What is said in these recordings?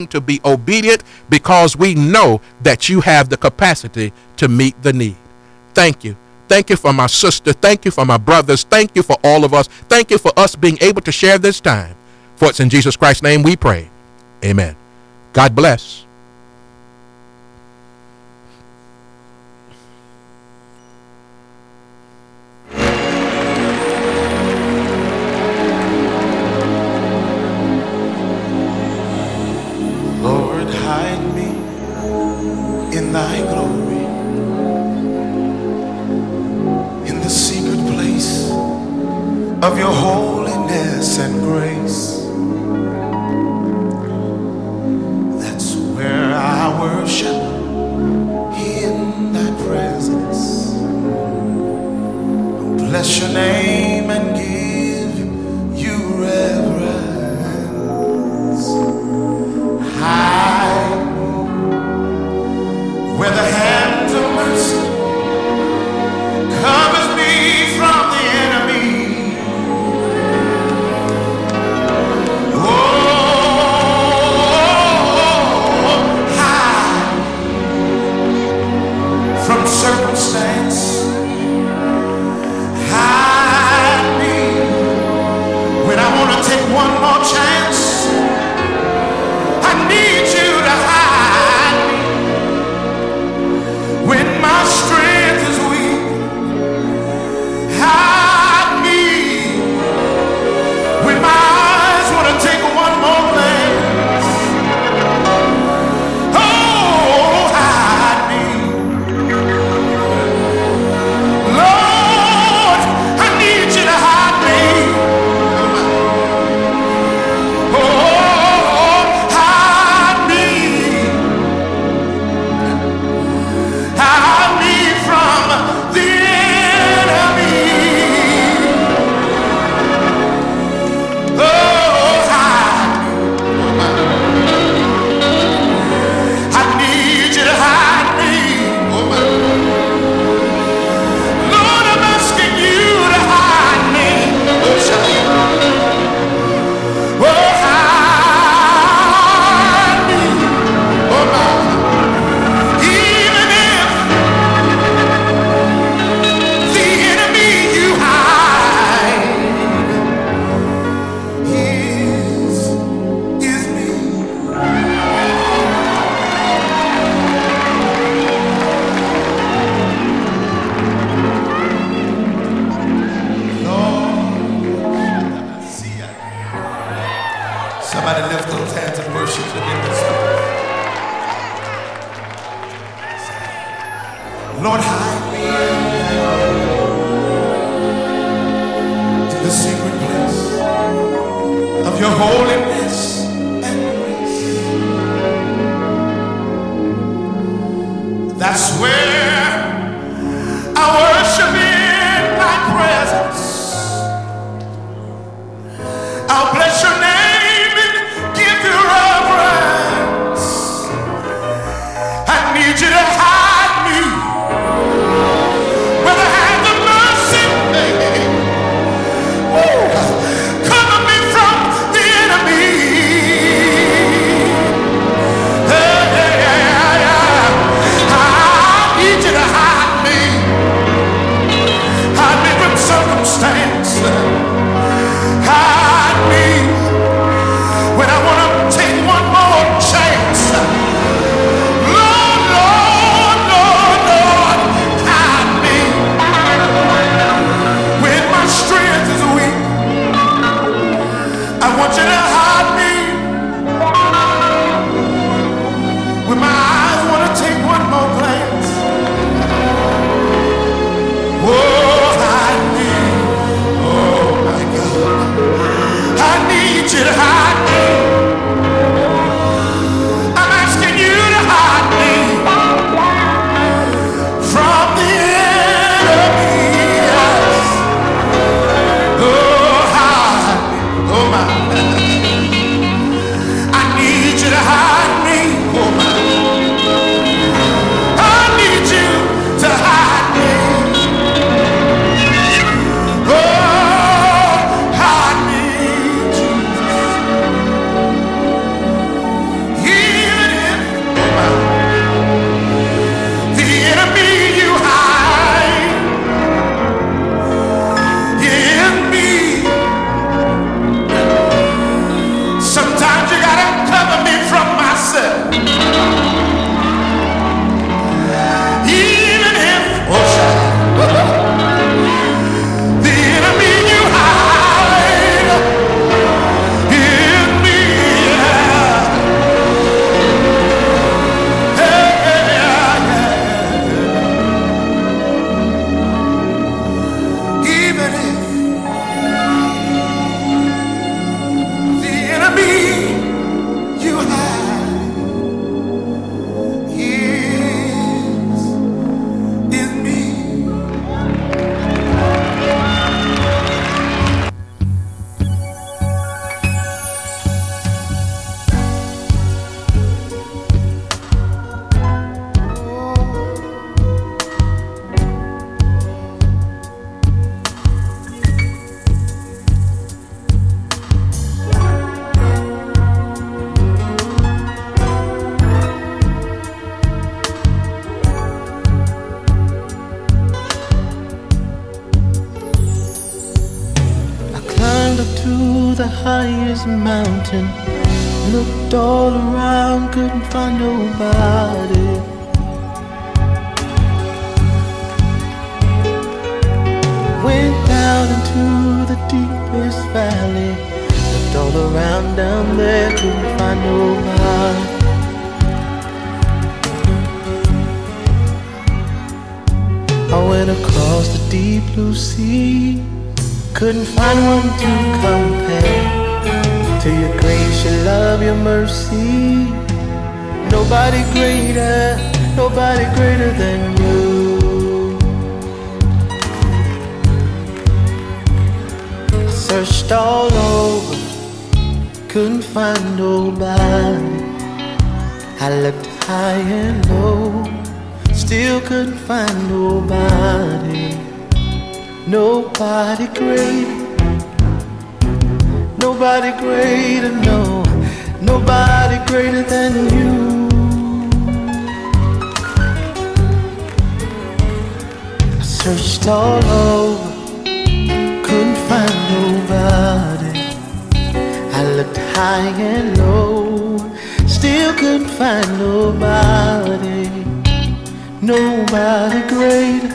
to be obedient because we know that you have the capacity to meet the need. Thank you. Thank you for my sister. Thank you for my brothers. Thank you for all of us. Thank you for us being able to share this time. For it's in Jesus Christ's name we pray. Amen. God bless. Lord, hide me in thy glory, in the secret place of your holiness and grace. That's where I worship in thy presence. Bless your name and give you reverence. Hide where the hand of mercy covers me from the enemy. Oh, hide from circumstance. Hide me when I want to take one more chance. I need you to hide me when my strength is weak. Hide me when my eyes want to take one more glance. Oh, hide me, Lord. I need you to hide me. Oh, hide me. Hide me from the enemy. Oh, hide me. I need you to hide me. Lord, I'm asking you to hide me. Oh, hide me. Oh, my. Even if the enemy you hide is me. Lord, see ya. Somebody lift those hands and worship Him in this place. Lord, hide me in the secret place of your holiness and grace. That's where I worship in thy presence. I'll bless your name and give you reverence. I need you to hide me where the hand of mercy cover me from the enemy. highest mountain. Looked all around, couldn't find nobody. Went down into the deepest valley. Looked all around down there, couldn't find nobody. I went across the deep blue sea. Couldn't find one to compare to your grace, your love, your mercy. Nobody greater than you. I searched all over, couldn't find nobody. I looked high and low, still couldn't find nobody. Nobody greater, nobody greater, no, nobody greater than you. I searched all over, couldn't find nobody. I looked high and low, still couldn't find nobody. Nobody greater,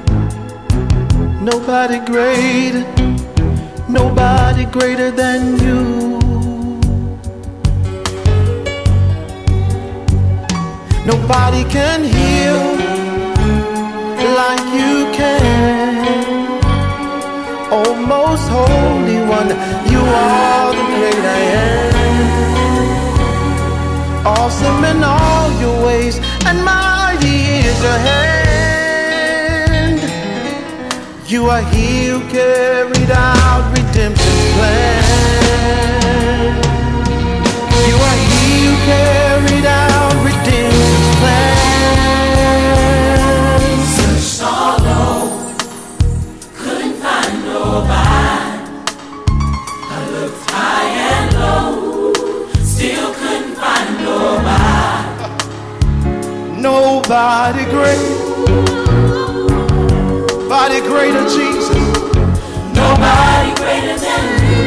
nobody greater, nobody greater than you. Nobody can heal like you can. Oh, most holy one, you are the great I am. Awesome in all your ways, and mighty is your hand. You are he who carried out redemption's plan. You are he who carried out redemption's plan. Searched all over, couldn't find nobody. I looked high and low, still couldn't find nobody. Nobody great, nobody greater, Jesus. Nobody greater than you.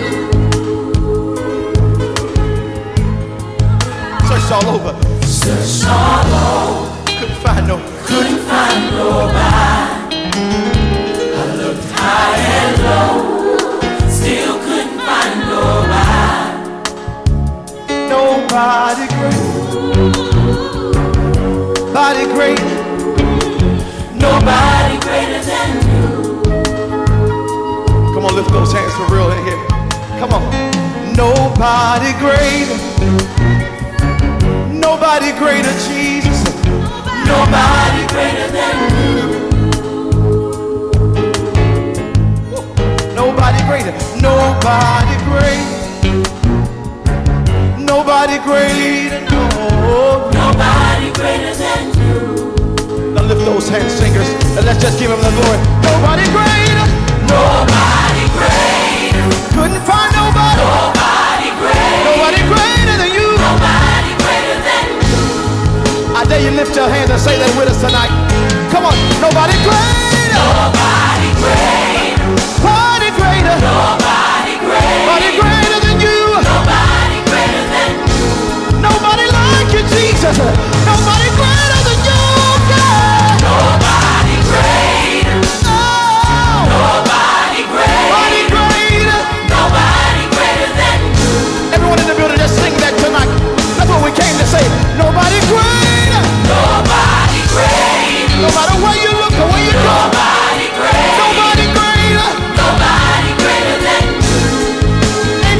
Searched all over, Searched all over, couldn't find no, couldn't find nobody. I looked high and low, still couldn't find nobody. nobody great, nobody great, Nobody greater than you. Come on, lift those hands for real in here. Come on. Nobody greater, nobody greater, Jesus. Nobody greater than you. Nobody greater, nobody great, nobody greater, no. Nobody greater than you. Now lift those hands, singers, and let's just give him the glory. Nobody greater, Nobody greater. couldn't find nobody, Nobody greater. nobody greater than you. Nobody greater than you. I dare you lift your hands and say that with us tonight. Come on, nobody greater, Nobody greater. nobody greater, Nobody nobody greater. greater than you. Nobody greater than you. Nobody like you, Jesus. Nobody greater than you, God. Nobody greater. Oh, Nobody greater. nobody greater. Nobody greater than you. Everyone in the building, just sing that tonight. That's what we came to say. Nobody greater. Nobody greater. No matter where you look or where you go. Nobody greater. Nobody greater. Nobody greater than you.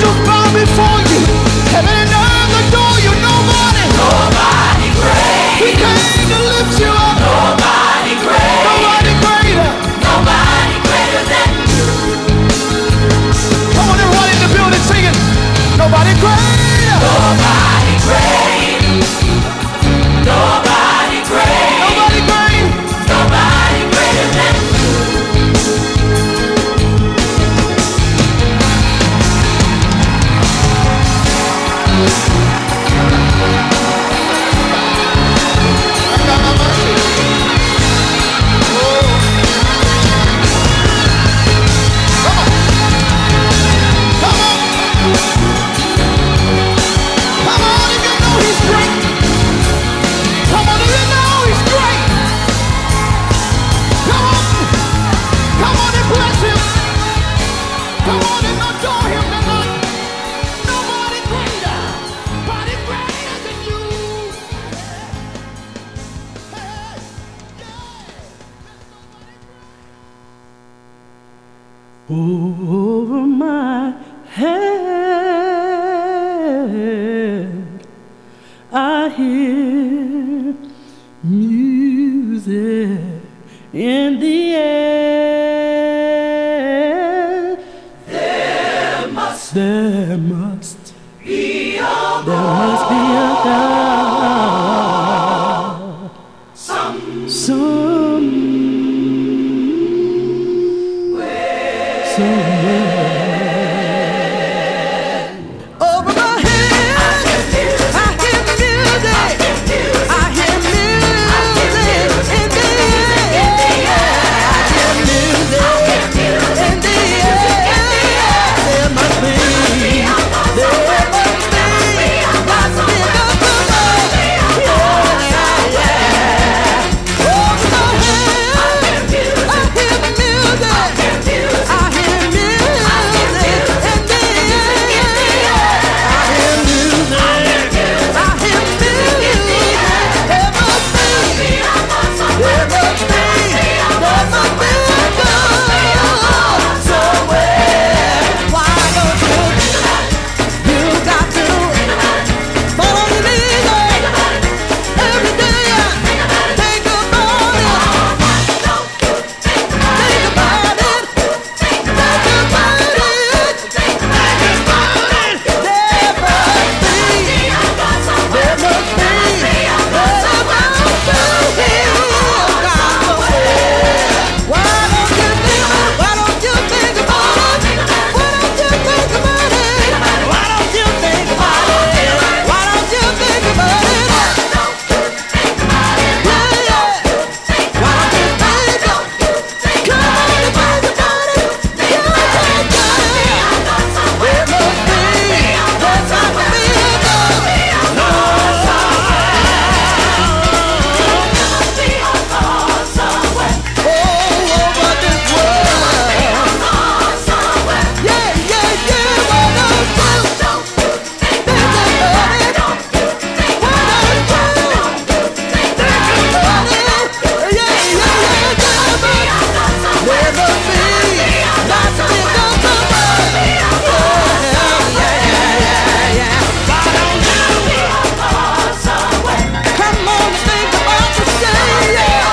over my head. I hear music in the air. There must be a God somewhere. Over my head, I hear music. I hear music in the air. I hear music in the air. There must be lots of people somewhere. Yeah. Over my head, I hear music. I hear music in the air. I hear music. I hear music. There must be God somewhere. Why don't you got to fall on your knees every day and think about it. Think about it. Think about it. Think about it. There must be God somewhere. Why don't you think about it? Why don't you think about it? Why don't you think about it? Why don't you think about it? Yeah, yeah. Why don't you think? Come on and think about it. Yeah, yeah, yeah. There must be God somewhere. All over this world. Yeah, yeah, yeah. Why don't you think about it? Why don't you think about it? Yeah, yeah, yeah, yeah. There must be lots of people somewhere. Yeah, yeah, yeah. Why don't you come on and think about the day? Yeah.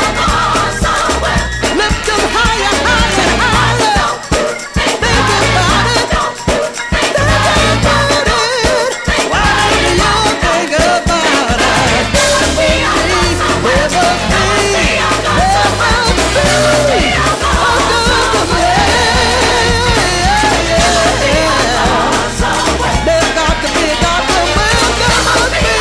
Lift them higher, higher, higher. Think about it. Think about it. Why do you think about it? There must be a God somewhere. There's got to be a God somewhere. There must be.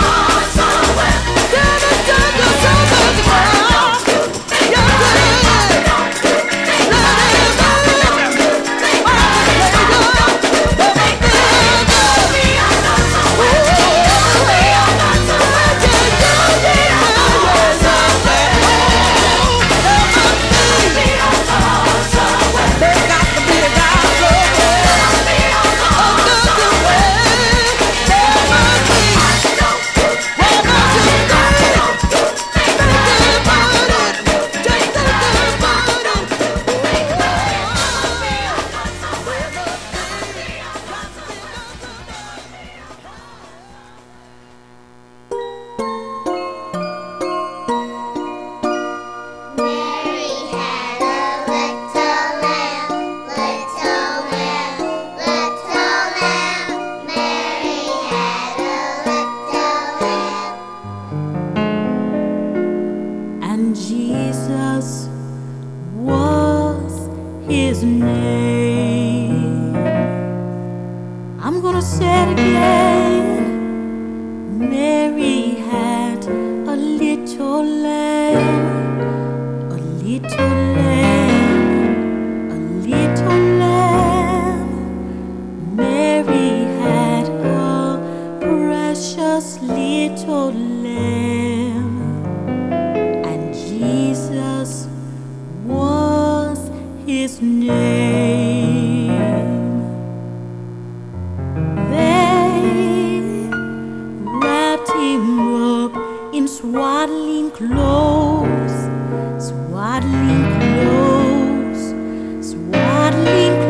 And Jesus was his name. I'm gonna say it again. Mary had a little lamb, a little lamb, a little lamb. Mary had a precious little lamb. Jesus was his name. They wrapped him up in swaddling clothes, swaddling clothes, swaddling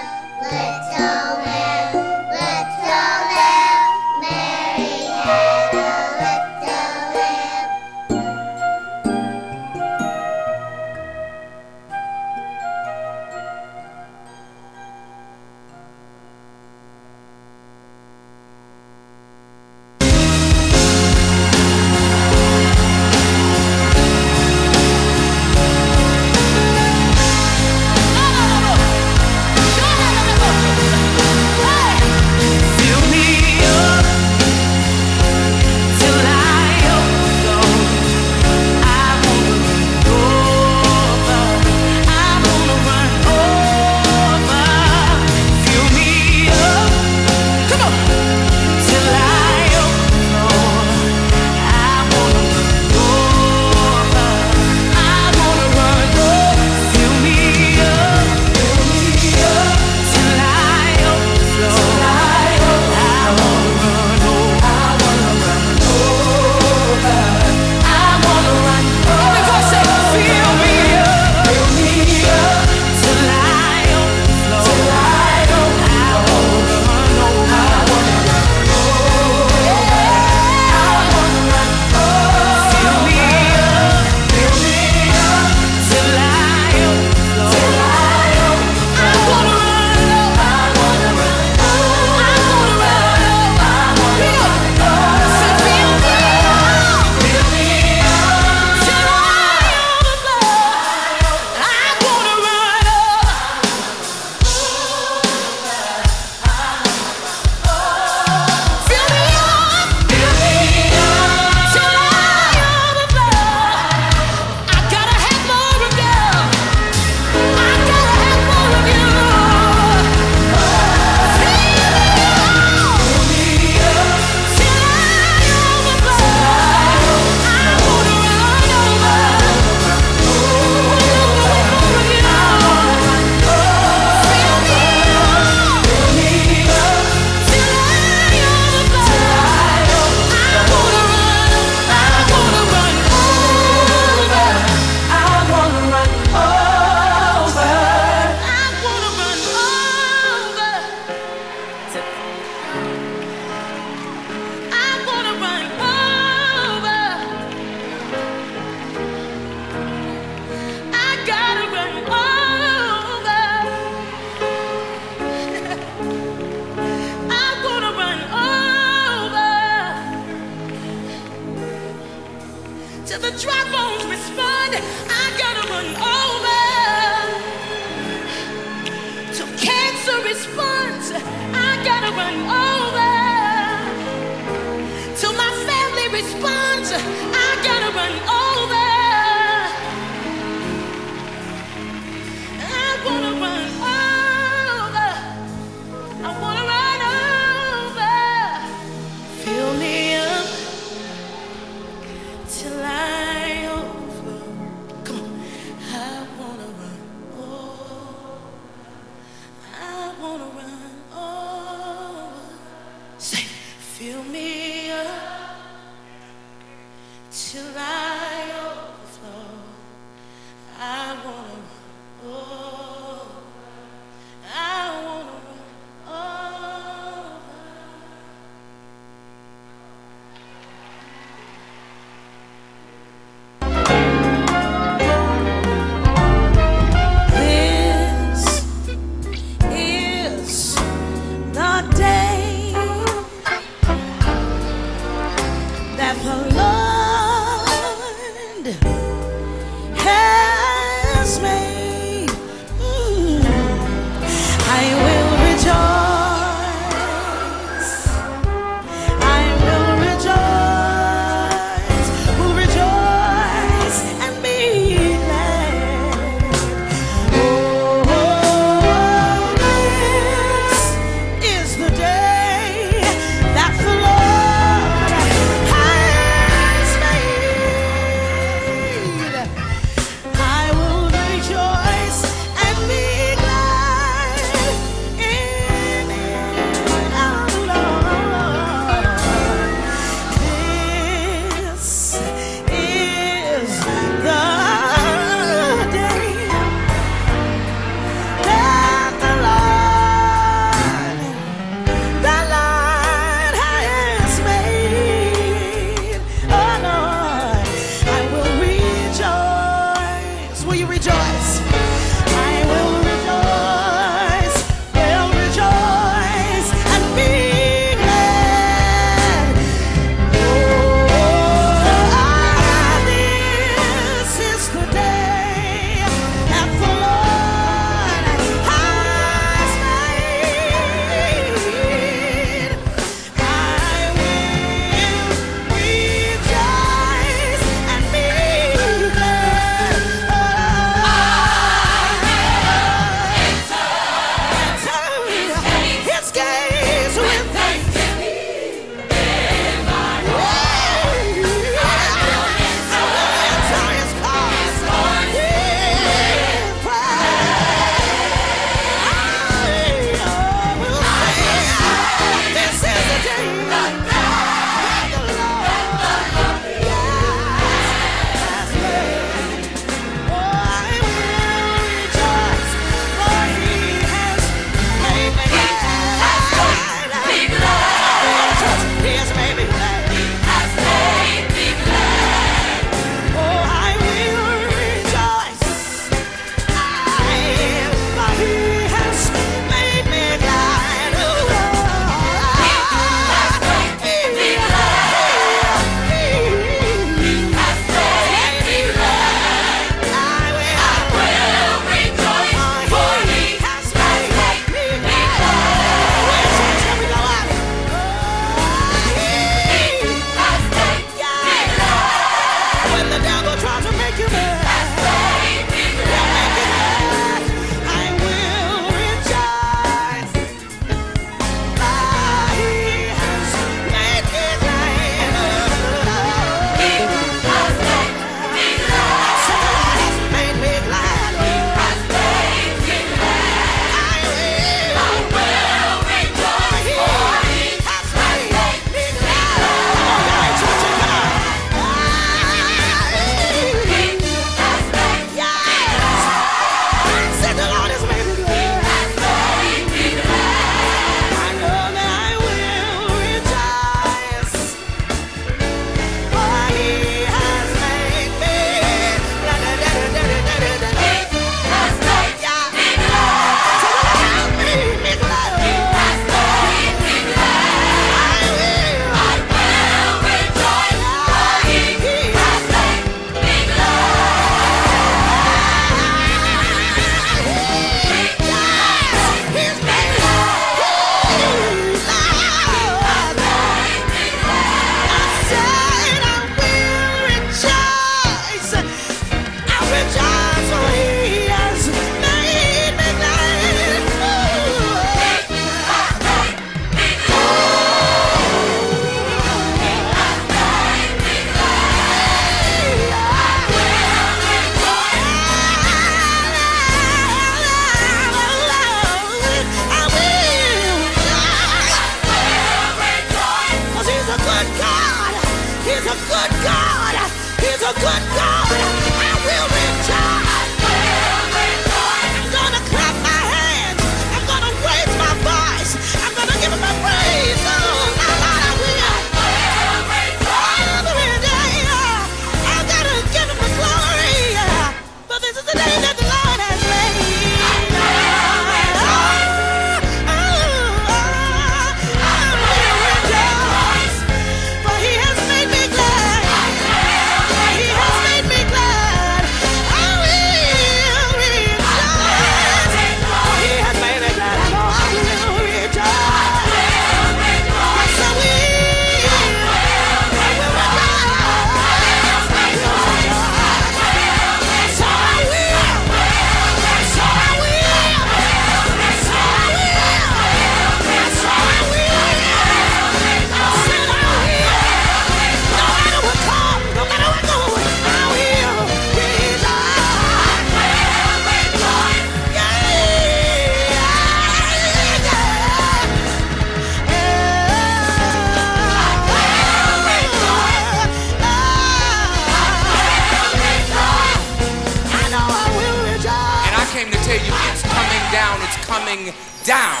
coming down.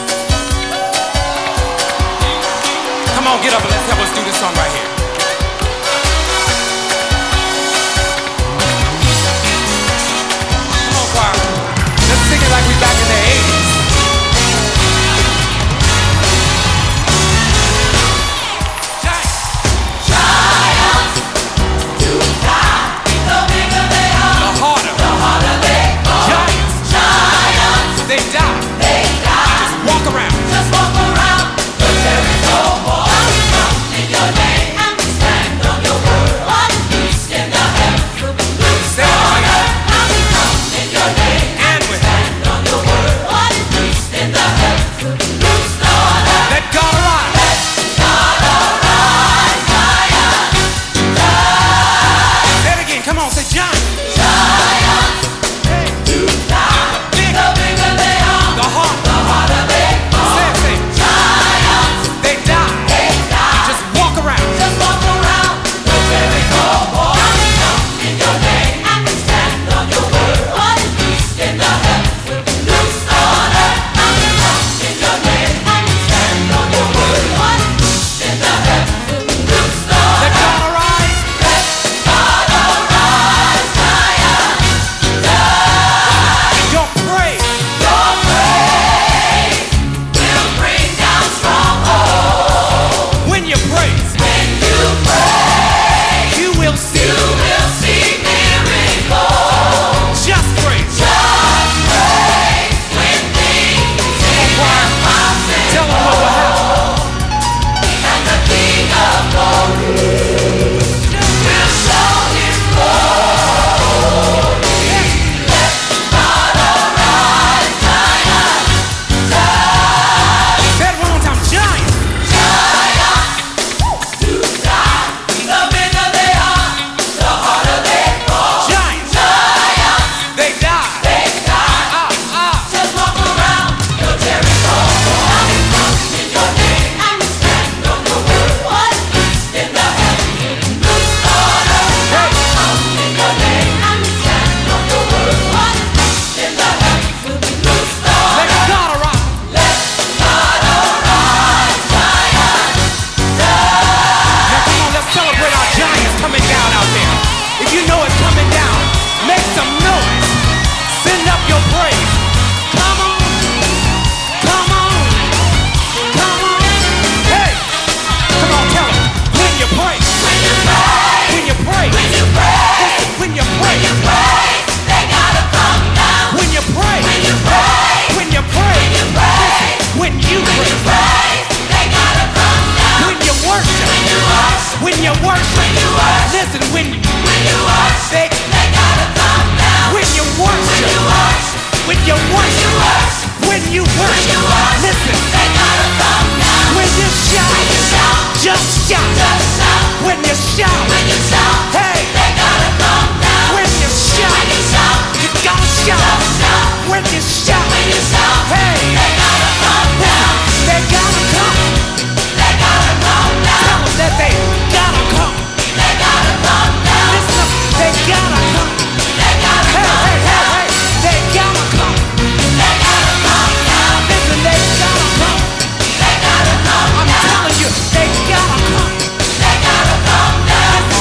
Come on, get up and let's help us do this song right here. Come on, choir. Let's sing it like we back in the 80s. They die. They die. Just walk around. Just walk around. The Jericho wall. In your name, and we stand on your word. What is peace in the heavens will be loose on earth. And we come in your name, and we stand on your word. What is peace in the heavens will be loose on earth. Let God arise. Let God arise, Zion. Say it again. Come on, say Zion. I'm telling you, they gotta come. They gotta come down.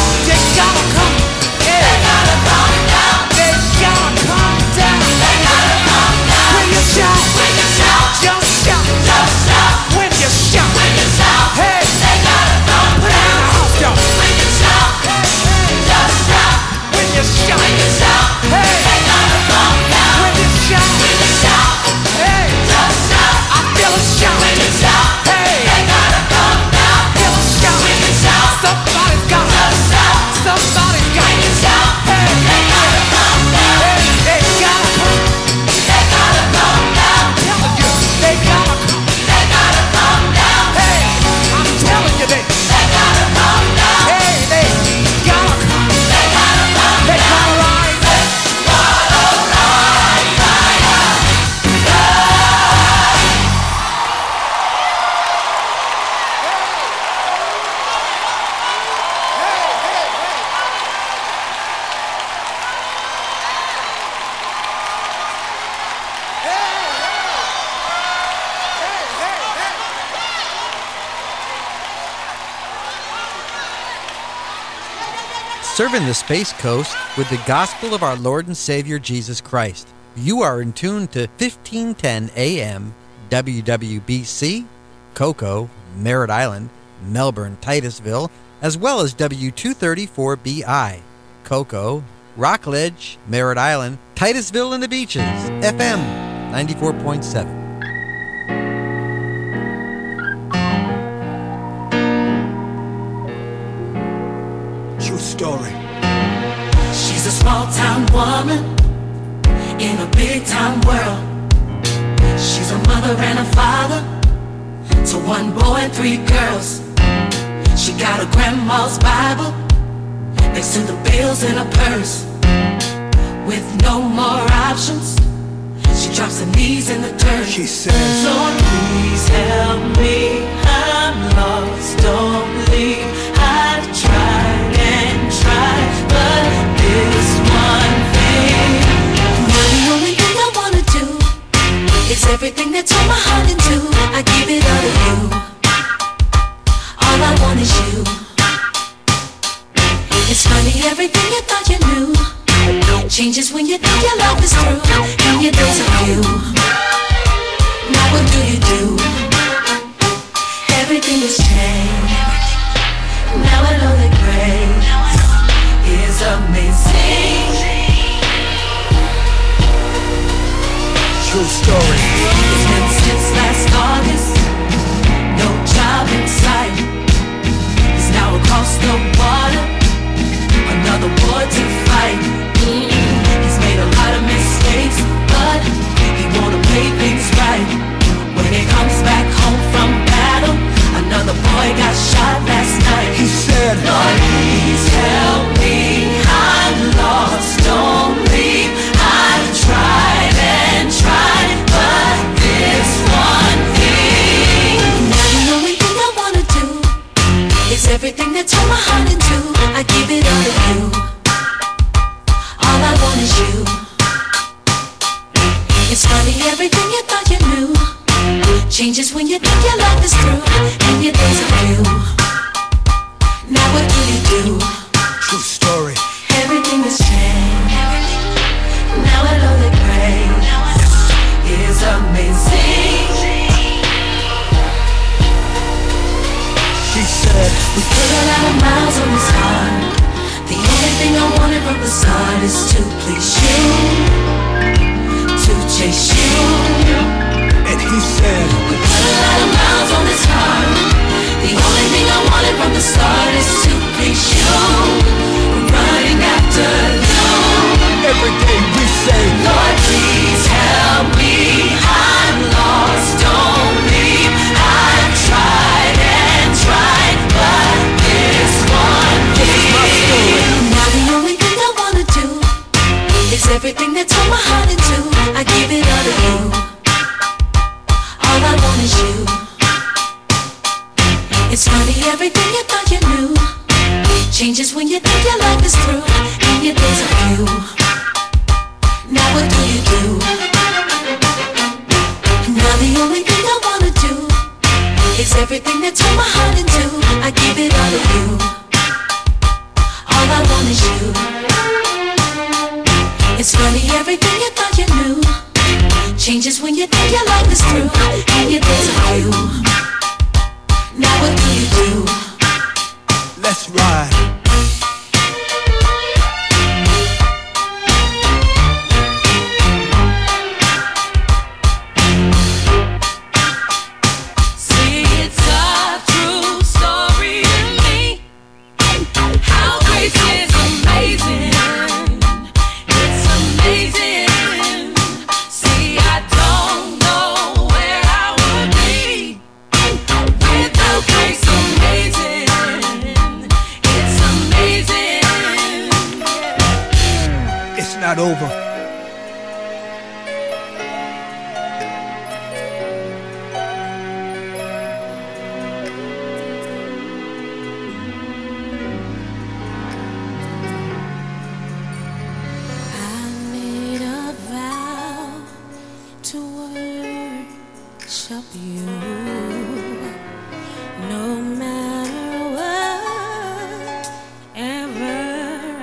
serving the Space Coast with the gospel of our Lord and Savior Jesus Christ. You are in tune to 1510 AM WWBC, Cocoa, Merritt Island, Melbourne, Titusville, as well as W234BI, Cocoa, Rockledge, Merritt Island, Titusville and the Beaches, FM 94.7. True story. She's a small town woman in a big town world. She's a mother and a father to one boy and three girls. She got her grandma's Bible next to the bills in her purse. With no more options, she drops her knees in the dirt. She says, Lord, please help me, I'm lost, don't leave. I've tried and tried, but this one thing, now the only thing I wanna do is everything that turned my heart into. I give it all to you. All I want is you. It's funny, everything you thought you knew changes when you think your life is through and your days are few. Now what do? Everything has changed. Now I know that grace is amazing. true story. It's been since last August, no job in sight. He's now across the water, another war to fight. He's made a lot of mistakes, but he wanna play things right. When he comes back home from battle, another boy got shot last night. He said, Lord, please help me, I'm lost, don't leave. I've tried and tried, but this one thing, now the only thing I wanna do is everything that turned my heart into. I give it all to you. All I want is you. It's funny, everything you thought you knew changes when you think your life is through and your days are few. Now what do? true story. Everything has changed. Now I know that grace is amazing. She said, We put a lot of miles on this heart. The only thing I wanted from the start is to please you, to chase you. and he said, We put a lot of miles on this heart. The only thing I wanted from the start is to please you. Running after you. every day we say, Lord, please help me. I'm lost, don't leave. I've tried and tried, but this one thing, now the only thing I wanna do is everything that turned my heart into. I give it all to you. All I want is you. It's funny, everything you thought you knew changes when you think your life is through and your days are few. Now what do? Now the only thing I wanna do is everything that turned my heart into. I give it all to you. All I want is you. It's funny, everything you thought you knew changes when you think your life is through and your days are few. Now what do? let's ride. See, it's a true story to me. How grace is amazing. It's amazing. See, I don't know where I would be without grace. Amazing. It's amazing. It's not over. I made a vow to worship you, no matter what ever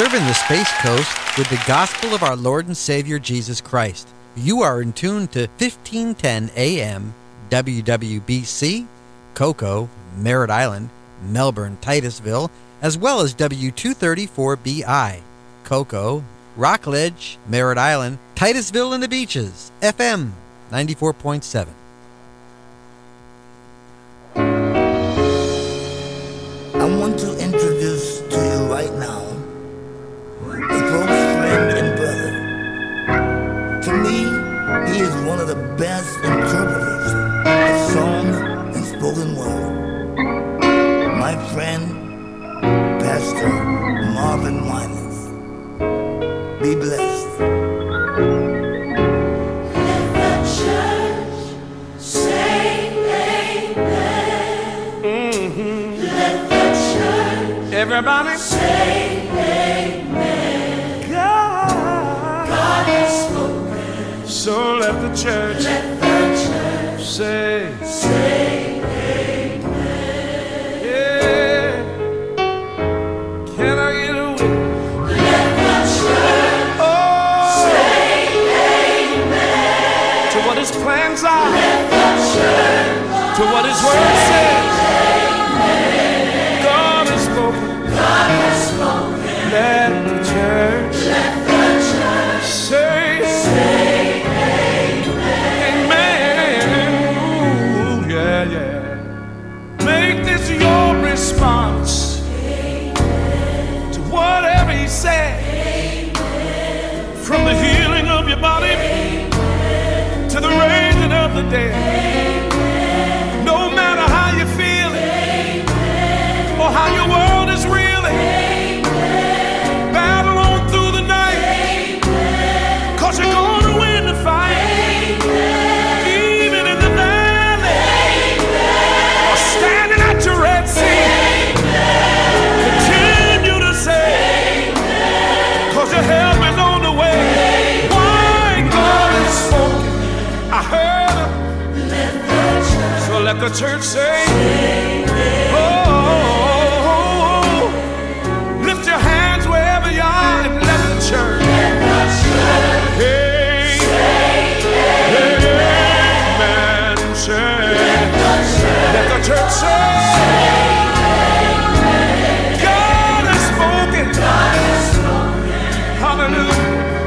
serving the Space Coast with the gospel of our Lord and Savior Jesus Christ. You are in tune to 1510 AM WWBC, Cocoa, Merritt Island, Melbourne, Titusville, as well as W234BI, Cocoa, Rockledge, Merritt Island, Titusville and the Beaches, FM 94.7. I want to introduce to you right now a close friend and brother. To me, he is one of the best interpreters of song and spoken word. My friend, Pastor Marvin Winans. Be blessed. Let the church say amen. Let the church Everybody say amen. God has spoken. so let the church Let the church say, say yeah. Can I get a witness? let the church Oh, say amen. to what his plans are, Let the church to what his word says. God has spoken. God has spoken. Let the church Let the church say, amen. Ooh, yeah, yeah. Make this your response to whatever he said. From the healing of your body to the raising of the dead. No matter how you feel or how your world is reeling, battle on through the night, 'cause you're gonna win the fight. Even in the valley or standing at your Red Sea, continue to say, 'cause your help is on the way. Why? God has spoken. I heard him. So let the church say, oh, lift your hands wherever you are and let the church. Hey, amen. Say, let the church say, God has spoken. Hallelujah.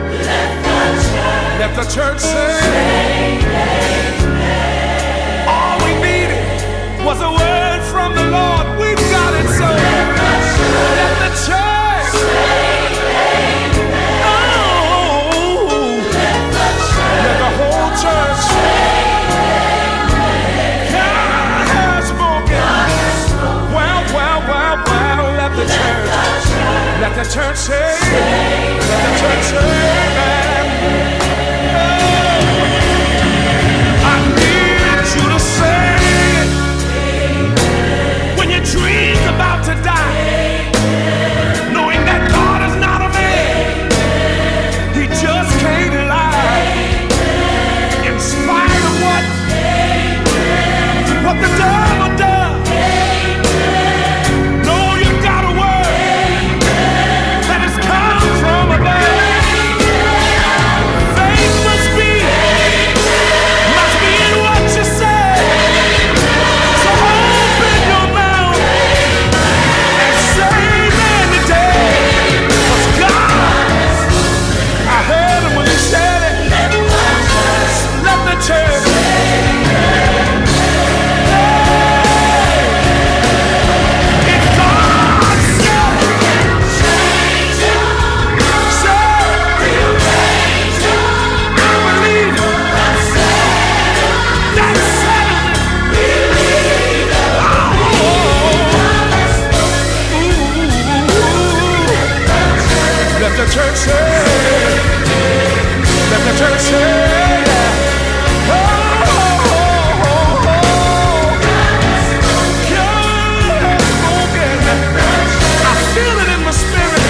Let the church say, all we needed was a word from the Lord. We've got it, so let the church. Oh, let the whole church. God has spoken. Well, let the church. Let the church say. Let the church say. I need you to say it when your dream's about to die, knowing that God is not a man, he just can't lie. In spite of what the devil does, know you got a word that has come from above. Faith must be in what you say. So open your mouth and say amen today. 'Cause God, I heard him when he said it. Let the church. If God said it, say, I believe it. That settles it. Let the church say. Let the church say. Oh, God has spoken. I feel it in my spirit.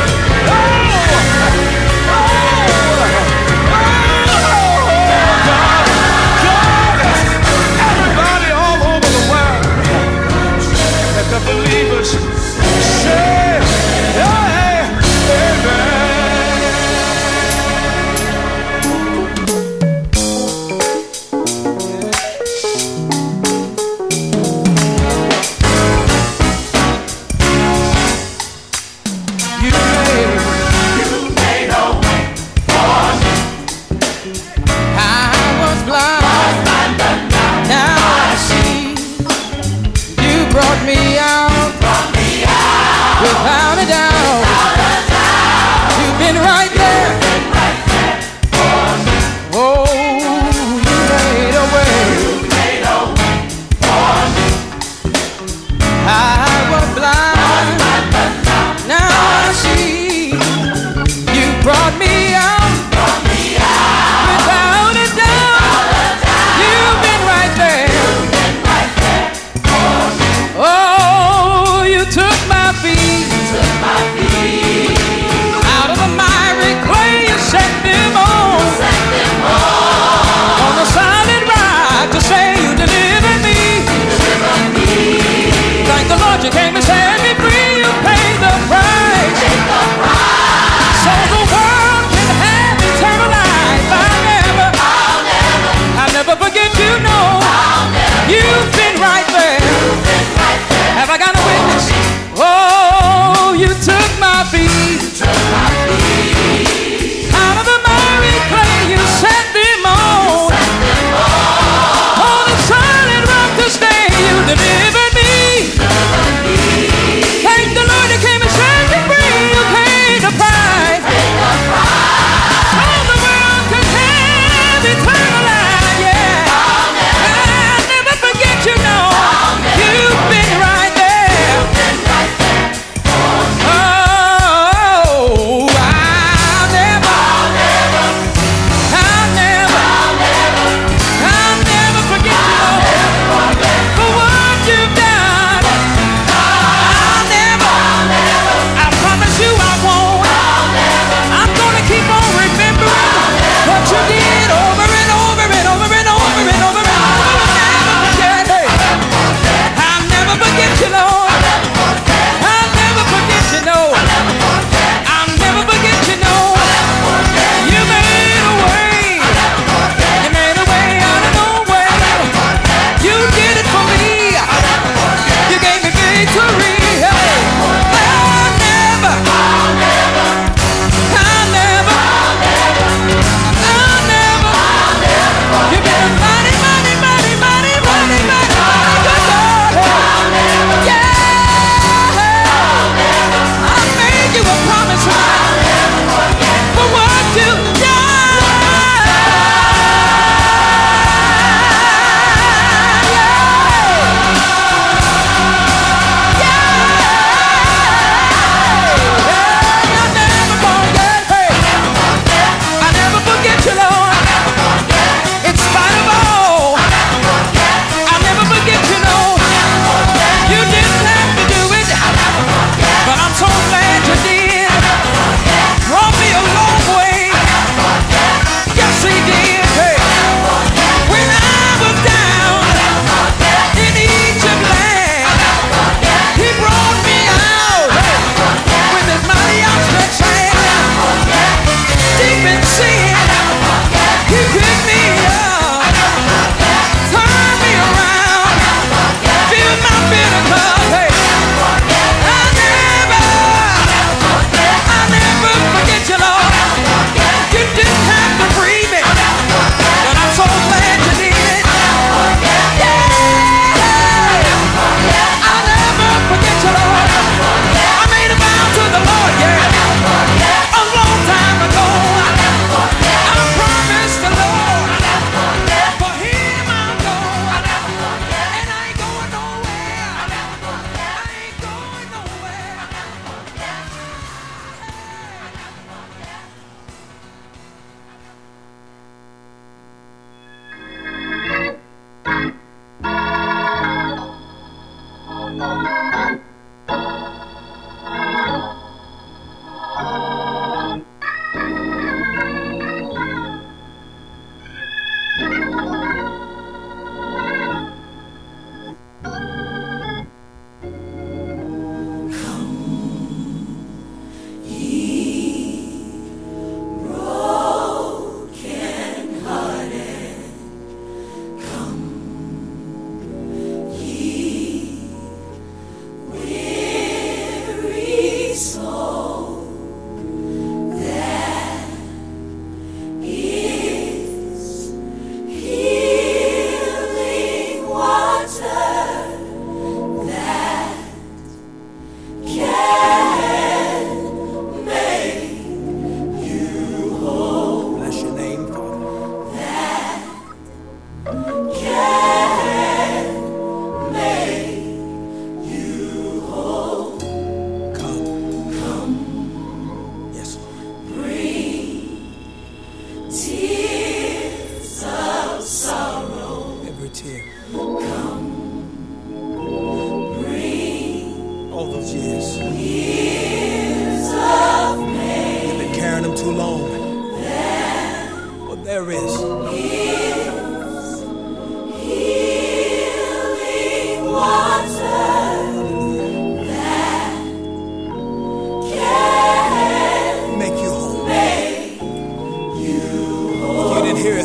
God, everybody all over the world. Let the believers say, hey, hey.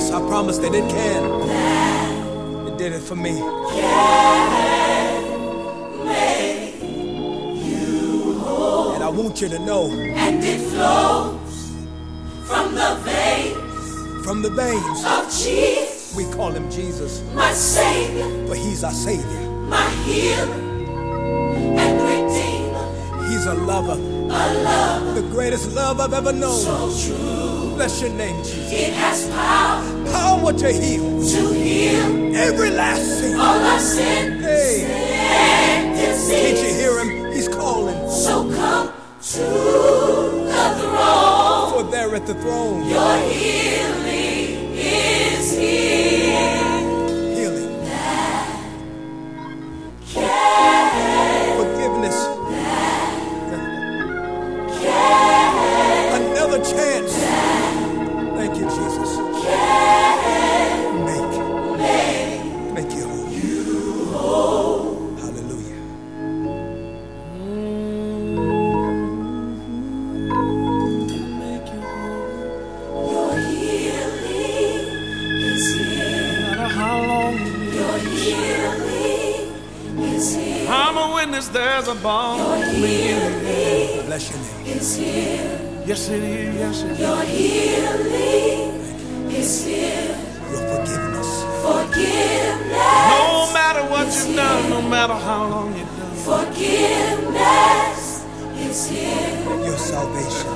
Yes, I promise that it can. It did it for me. And I want you to know. And it flows from the veins. From the veins of Jesus. We call him Jesus. My Savior. But he's our Savior. My healer and redeemer. He's a lover. A lover. The greatest love I've ever known. So true. Bless your name, Jesus. It has power. Power to heal. To heal. Every last sin. All our sin. Hey. And disease. Can't you hear him? He's calling. So come to the throne. For there at the throne. Your healing is here. Healing. That can. Forgiveness. That can. Another chance. That thank you, Jesus. can. Make you whole. You whole. Hallelujah. Your healing is here. No matter how long Your healing is here. I'm a witness, there's a bomb. Your healing Bless your name. is here. Yes, it is. Yes, it is. Your healing is here. Your forgiveness. Forgiveness. No matter what you've done, no matter how long you've done. Forgiveness is here. Your salvation.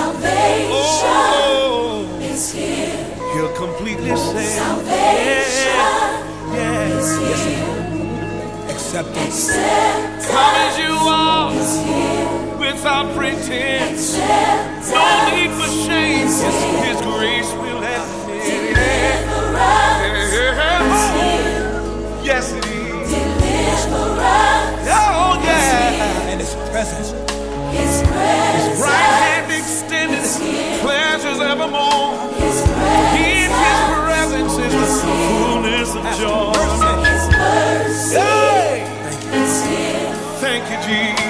Salvation is here. He'll completely save. Salvation Yes. is here. Acceptance. Come as you are. is here. Without pretense. Acceptance No need for shame. His grace will admit. Deliverance is here. Yes, it is. Deliverance Oh, yeah. And his presence. His presence Right hand extended. Pleasures evermore. His In his presence is the fullness of joy. His mercy Hey! is here. Thank you, Jesus.